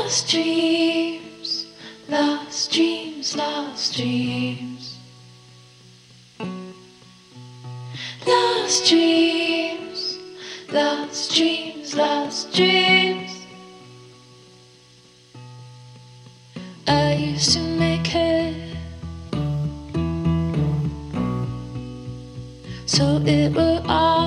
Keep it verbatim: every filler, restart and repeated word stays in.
Lost dreams, lost dreams, lost dreams. Lost dreams, lost dreams, lost dreams. I used to make it so it will all